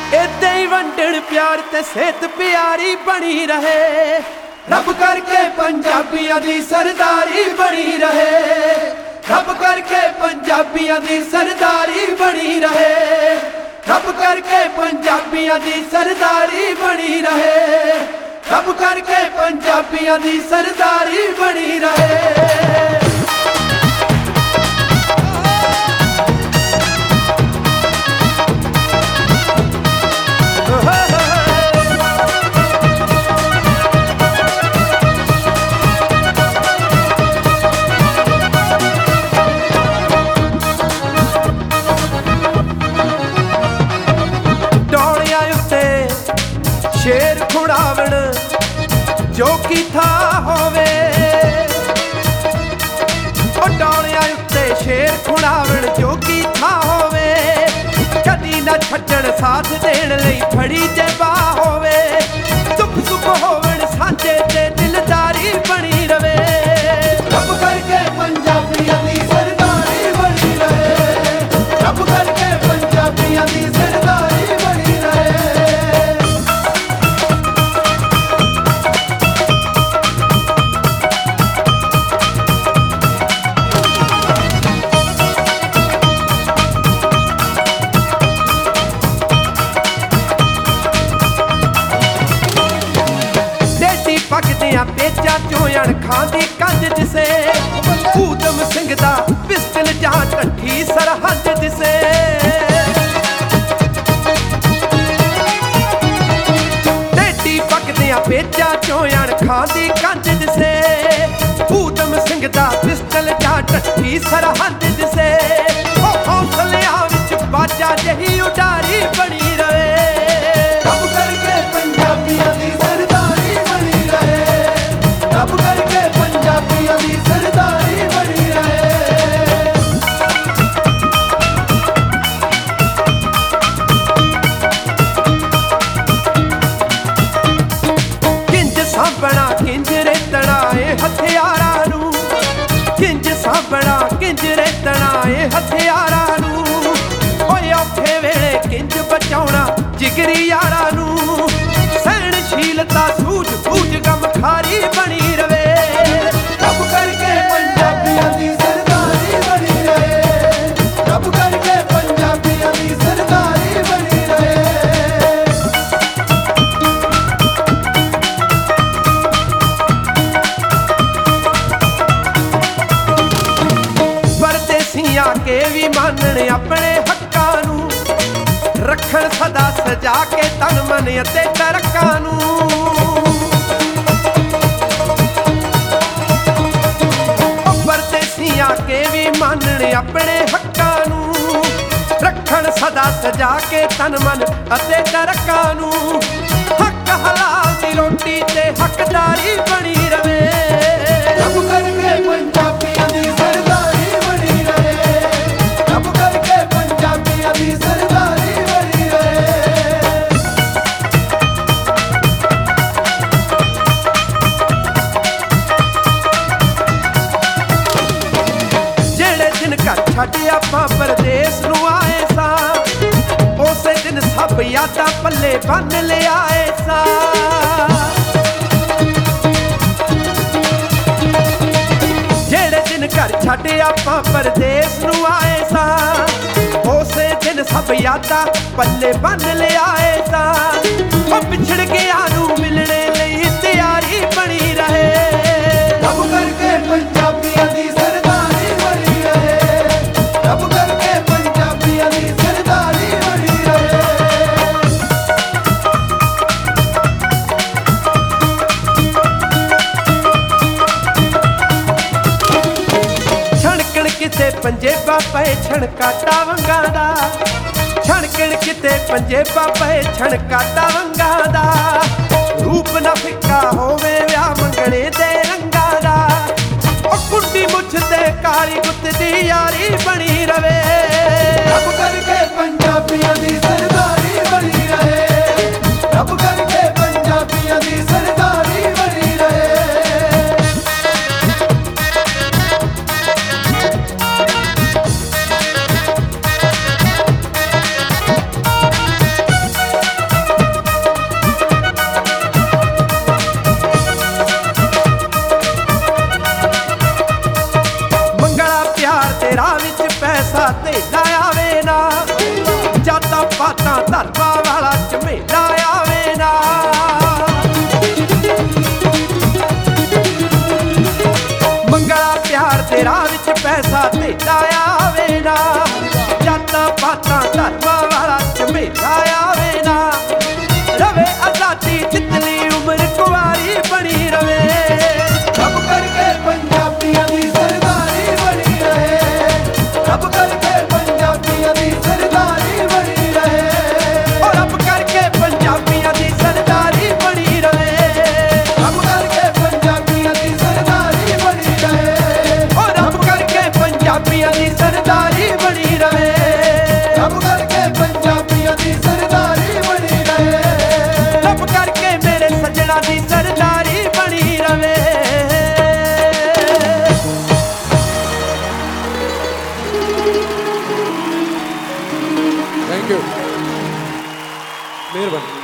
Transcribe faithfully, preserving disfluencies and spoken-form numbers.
इदां ही वंडण प्यार ते सेहत प्यारी बनी रहे। रब करके पंजाबियां दी सरदारी बनी रहे। रब करके पंजाबियां दी सरदारी बनी रहे। रब करके पंजाबियां दी सरदारी बनी रहे। रब करके पंजाबियां दी सरदारी बनी रहे। शेर खुड़ावण जो की था होवे, डोलियां उत्ते शेर खुड़ावण जो की था होवे। कदी ना छड्डण साथ देण लई फड़ी ते बाह होवे। सुख सुख होवण सांझे ते दिलदारी बनी रवे। रब करके पंजाबियां दी सरदारी बनी रहे। रब करके पंजाबियां दी सरदारी बनी रहे। पकदियां पेचा चोयण खांदी कंध दिसे। ऊधम सिंह दा पिस्टल जां ढठी सरहद दिसे। टेडी पकदियां पेचा चोयण खांदी कंध दिसे। ऊधम सिंह दा पिस्टल जां ढठी सरहद दिसे। ओ हौसलियां विच बाजा जही उडारी बनी रहे। रब करके पंजाबियां दी सरदारी बनी रहे। रब करके पंजाबियां दी सरदारी बनी रहे। किंज साबना किंज रेतना ए हथियारां नूं। किंज साबना किंज रेतना ए हथियारां नूं। ओए औखे वेले किंज बचाउणा जिगरी यारां नूं। सहनशीलता सूझ बूझ गम खारी बनी रवे। रब करके पंजाबियां दी सरदारी बनी रहे। रब करके पंजाबियां दी सरदारी बनी रहे। परदेसियां के भी मानण अपने हक्कां नूं। रखण सदा सजा के तन मन अते तरक्कां नूं। परदेसियां के भी मानण अपने हक्कां नूं। रखण सदा सजा के तन मन अते तरक्कां नूं। हक हलाल दी रोटी ते हकदारी बनी रवे। रब करके पंजाबियां दी सरदारी बनी रहे। रब करके पंजाबियां दी सरदारी बनी रहे। जेड़े दिन घर छड्ड आपां परदेस नूं आए सां। उसे दिन सब यादां पल्ले बन लिआए सां। जेड़े दिन घर छड्ड आपां परदेस नूं आए सां। उसे दिन सब यादां पल्ले बन लिआए सां। ओ पिछड़ गया नूं मिलने लई तैयारी बनी रहे। रब करके पंजाबियां दी सरदारी बनी रहे। रब करके पंजाबियां दी सरदारी बनी रहे। छणकण किते पंजेबा पए छणकाटा वंगां दा। छणकण किते पंजेबा पए छणकाटा वंगां दा। रूप ना फिक्का होवे विआह मंगणे दे रंगां दा। ओ कुंडी मुछ ते काली गुत्त दी यारी बनी रवे। रब करके पंजाबियां दी सरदारी बनी रहे। रब करके पंजाबियां दी सरदारी बनी रहे। ਧਰਮਾਂ ਵਾਲਾ ਝਮੇਲਾ ਆਵੇ ਨਾ। ਮੰਗਲਾ ਪਿਆਰ ਦੇ ਰਾਹ ਵਿੱਚ ਪੈਸਾ ਧੇਲਾ ਆਵੇ ਨਾ। ਜਾਤਾਂ ਪਾਤਾਂ ਧਰਮਾਂ ਵਾਲਾ ਝਮੇਲਾ ਆਵੇ ਨਾ। ਰਵੇ ਆਜ਼ਾਦੀ ਜਿਤਨੀ ਉਮਰ ਕੁਆਰੀ ਬਣੀ ਰਵੇ। ਰੱਬ ਕਰਕੇ ਪੰਜਾਬੀਆਂ ਦੀ ਸਰਦਾਰੀ ਬਣੀ ਰਹੇ। ਰੱਬ ਕਰਕੇ ਪੰਜਾਬੀਆਂ ਦੀ ਸਰਦਾਰੀ ਬਣੀ ਰਹੇ। ਓ ਰੱਬ ਕਰਕੇ ਪੰਜਾਬੀਆਂ ਦੀ ਸਰਦਾਰੀ ਬਣੀ ਰਹੇ। ਰੱਬ ਕਰਕੇ ਪੰਜਾਬੀਆਂ ਦੀ ਸਰਦਾਰੀ ਬਣੀ ਰਹੇ। ਓ ਰੱਬ ਕਰਕੇ ਪੰਜਾਬੀਆਂ ਦੀ ਸਰਦਾਰੀ ਬਣੀ ਰਹੇ। ਰੱਬ ਕਰਕੇ ਪੰਜਾਬੀਆਂ ਦੀ ਸਰਦਾਰੀ ਬਣੀ ਰਹੇ। ਰੱਬ ਕਰਕੇ ਮੇਰੇ ਸੱਜਣਾ ਦੀ ਸਰਦਾਰੀ ਬਣੀ ਰਵੇ। ਥੈਂਕ ਯੂ, ਮਿਹਰਬਾਨੀ।